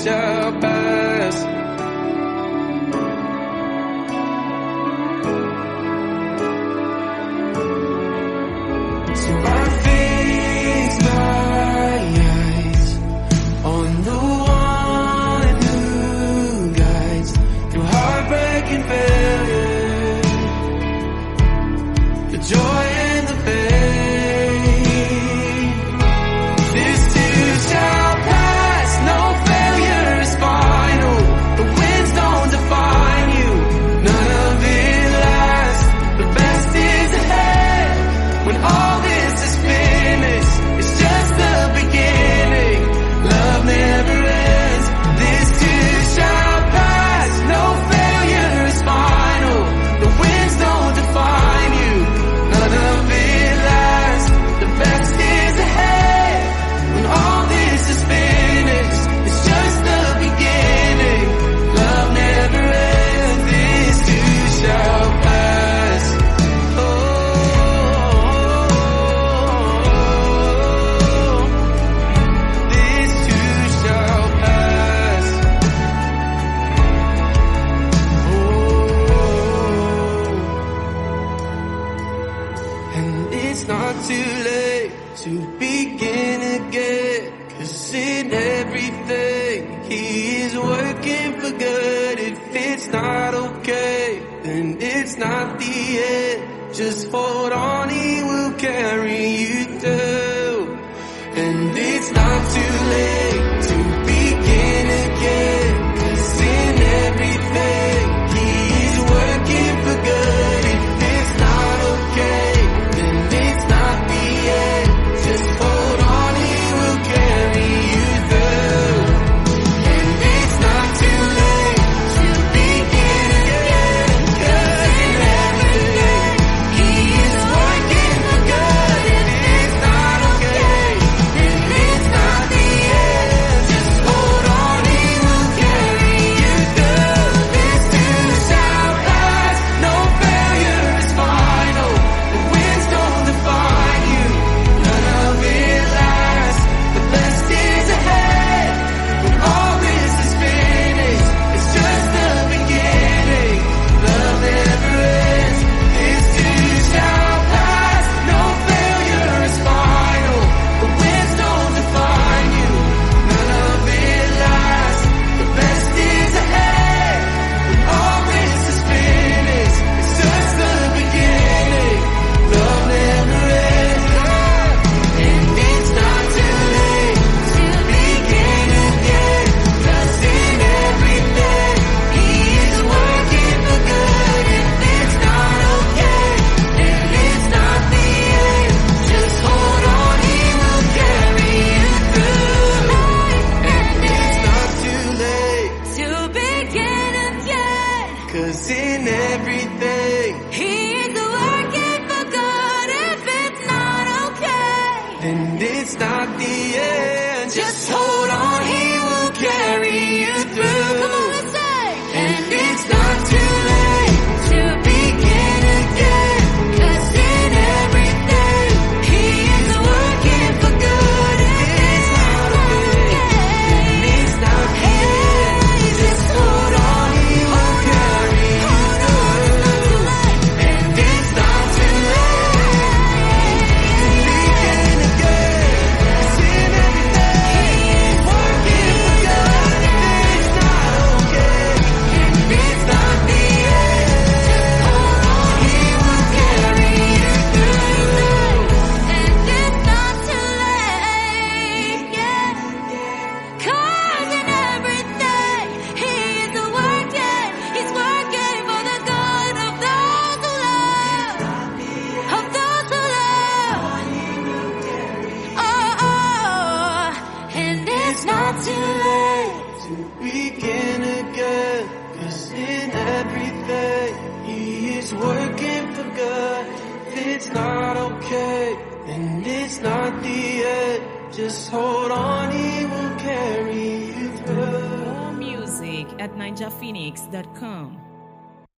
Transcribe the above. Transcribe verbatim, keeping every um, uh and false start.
shall pass. So I fix my eyes on the one who guides through heartbreak and failure, the joy and the pain. This too shall pass, no failure is final. The winds don't define you, none of it lasts. The best is ahead when all this is finished. It's just the beginning, love never ends. This too shall pass, no failure is final. The winds don't define you, none of it lasts. The best is ahead when all this is finished. It's just the beginning, love never ends. This too shall pass. Oh, this too shall pass. Oh, and it's not too late to begin again, 'cause in everything He is working for good. If it's not okay, then it's not the end. Just hold on, He will carry you through. And it's not too late to begin again, 'cause in everything He is working for good. If it's not okay, then it's not the end. Just hold on, He will carry you through. And it's not too late to begin again, 'cause in everything He is working for good. If it's not okay, then it's not the end. Just hold on, He will carry you through. This too shall pass, no failure is final. The winds don't define you, none of it lasts. The best is ahead when all this is finished. It's just the beginning, love never ends. This too shall pass, no failure is final. The winds don't define you, none of it lasts. The best is ahead when all this is finished. It's just the beginning, love never ends. And it's not too late to begin again, 'cause in everything He is working for good. If it's not okay, then it's not the end. Just hold on, He will carry you through. And it's not too late To begin again, 'cause in everything He is working for good. If it's not okay, and it's not the end. Just hold on, He will carry you through. come on, let's say. And it's not too late To begin again, 'cause in everything He is working for good. If it's not okay, it's not the end. just hold on, He will carry you through. And it's not too late to begin again. 'Cause in everything He's working for good. If it's not okay, and it's not the end. Just hold on, He will carry you through. And it's not too late, yeah. 'Cause in everything He is working, He's working for the good of those who love, of those who love. Oh, oh, and it's not too late. To begin again, 'cause in everything He is working for good. If it's not okay, and it's not the end. Just hold on, He will carry you through. More music at ninja phoenix dot com.